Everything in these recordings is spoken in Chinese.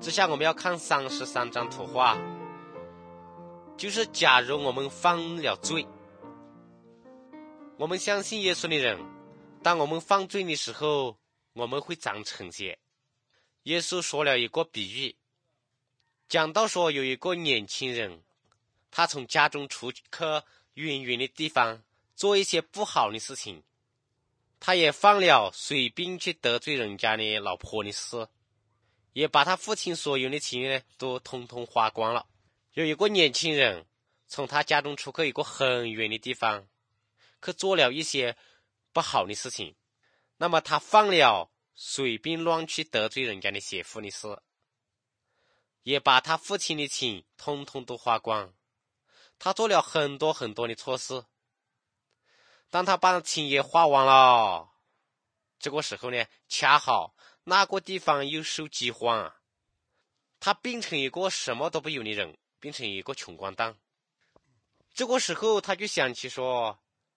接下来我们要看33张图画，就是假如我们犯了罪，我们相信耶稣的人，当我们犯罪的时候，我们会长惩戒。耶稣说了一个比喻，讲到说有一个年轻人，他从家中出去远远的地方做一些不好的事情，他也犯了随便去得罪人家的老婆的事，也把他父亲所有的钱呢都统统花光了。有一个年轻人从他家中出去一个很远的地方，去做了一些不好的事情，那么他犯了随便乱去得罪人家的媳妇的事，也把他父亲的钱统统都花光。他做了很多很多的错事，当他把钱也花完了，这个时候呢，恰好那个地方又受饥荒，他变成一个什么都不有的人，变成一个穷光蛋。这个时候他就想起说，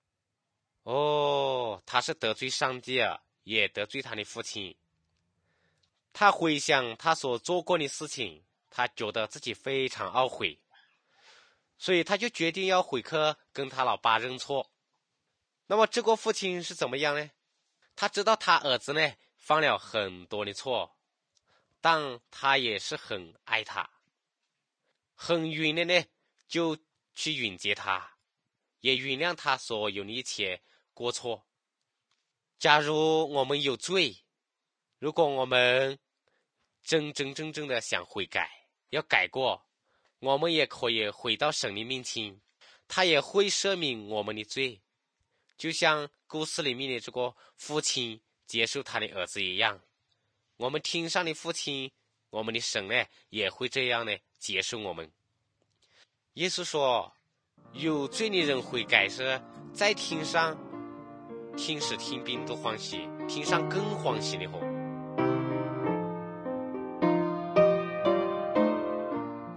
他是得罪上帝啊，也得罪他的父亲。他回想他所做过的事情，他觉得自己非常懊悔，所以他就决定要回去跟他老爸认错。那么这个父亲是怎么样呢？他知道他儿子呢犯了很多的错，但他也是很爱他，很愿意呢就去允接他，也原谅他所有的一切过错。假如我们有罪，如果我们真正的想悔改，要改过，我们也可以回到神的面前，他也会赦免我们的罪，就像故事里面的这个父亲接受他的儿子一样。我们天上的父亲，我们的神呢，也会这样呢接受我们。耶稣说，有罪的人悔改是在天上，天使天兵都欢喜，天上更欢喜的哦。